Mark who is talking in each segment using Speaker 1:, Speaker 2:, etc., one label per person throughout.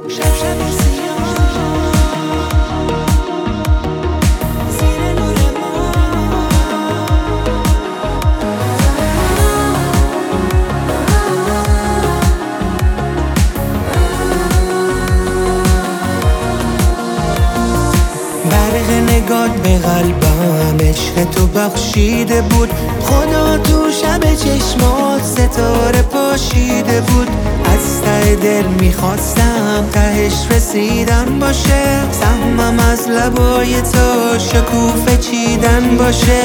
Speaker 1: شب سیاه زیر نور برق نگات به قلبم عشق تو بخشیده بود. خدا تو شب چشمات ستاره پاشیده بود. از ته دل میخواستم تهش رسیدن باشه. سهمم از لبای تو شکوفه چیدن باشه.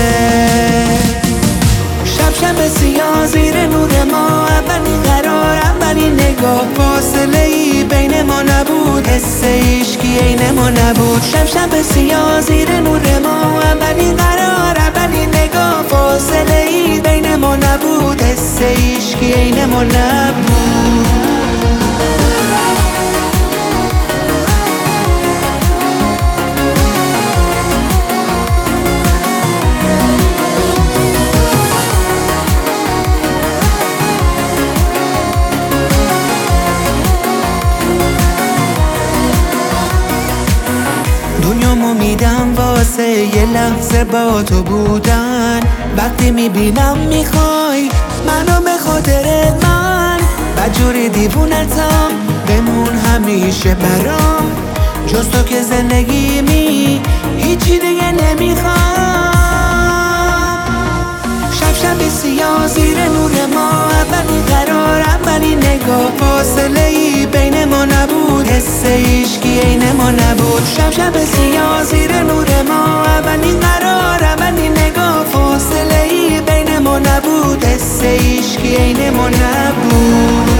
Speaker 1: شب سیاه زیر نور ما، اولین قرار اولین نگاه، فاصله ای بین ما نبود، حس عشقی عین ما نبود. شب سیاه زیر نور ما، اولین قرار اولین نگاه، فاصله ای بین ما نبود، حس عشقی عین ما نبود. دنیامو میدم واسه یه لحظه با تو بودن. وقتی میبینم میخوای منو به خاطرت، من بدجوری دیوونتم، بمون همیشه برام. جز تو که زندگیمی هیچی دیگه نمیخوام. شب سیاه زیر نور ما، اولین قرار اولین نگاه، فاصله ای بین ما نبود، حس عشقی عین ما نبود. شب سیاه زیر نور ما، اولین قرار اولین نگاه، فاصله ای بین ما نبود، حس عشقی عین ما نبود.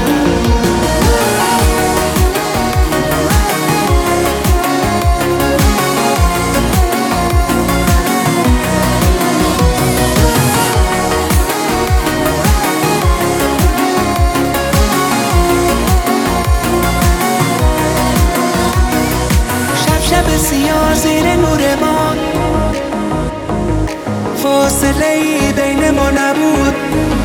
Speaker 1: شب سیاه زیر نور ما، فاصله ای بین ما نبود.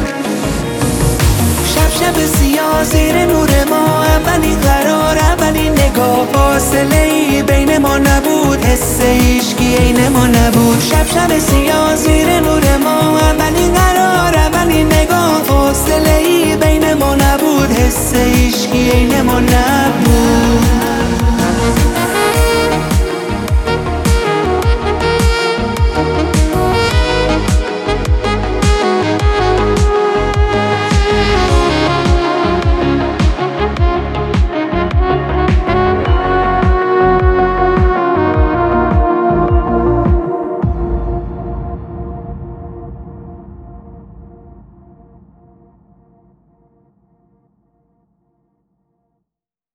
Speaker 1: شب سیاه زیر نور ما، اولین قرار اولین نگاه، فاصله ای بین ما نبود، حس عشقی عین ما نبود. شب سیاه زیر نور ما، اولین قرار اولین نگاه، فاصله ای بین ما نبود، حس عشقی عین ما نبود.